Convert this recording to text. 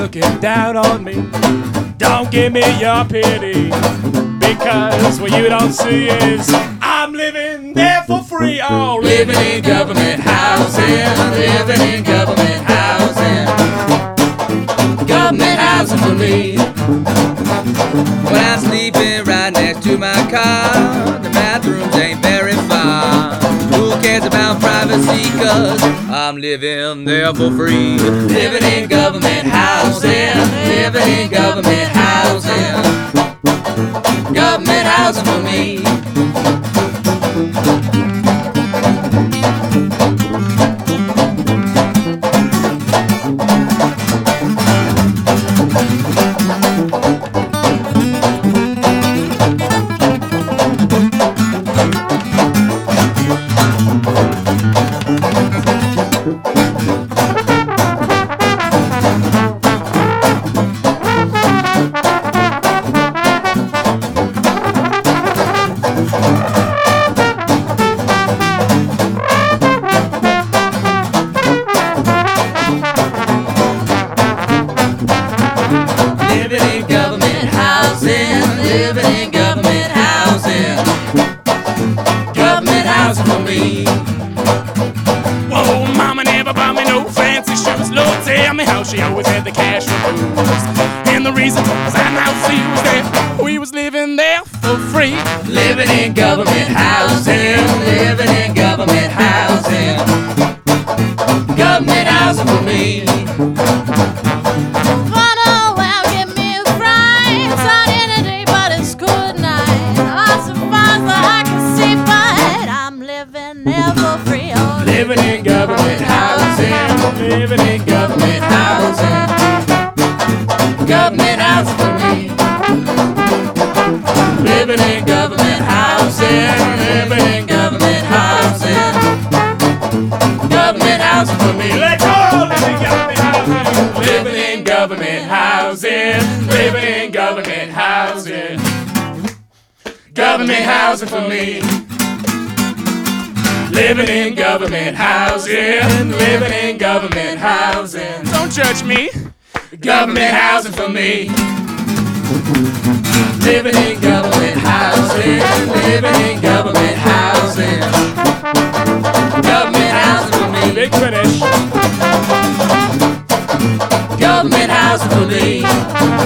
looking down on me. Don't give me your pity, because what you don't see is I'm living there for free. Oh, living in government housing, living in government housing. Government housing for me. When I'm sleeping right next to my car, the bathrooms ain't very far. Who cares about privacy, 'cause I'm living there for free. Living in government housing, living in government housing. Government housing for me. Living in government housing, living in government housing. Government housing for me. Whoa, mama never bought me no fancy shoes. Lord, tell me how she always had the cash for booze. And the reason was I now see was that we was living there for free. Living in government housing, living in government housing. Government housing for me. Never free. Oh, living in government housing, living in government housing. Government housing for me. Living in government housing, living in government housing. Government housing for me. Let's go! Living in government housing, living in government housing. Government housing for me. Living in government housing, living in government housing. Don't judge me. Government housing for me. Living in government housing, living in government housing. Government housing for me. Big finish. Government housing for me.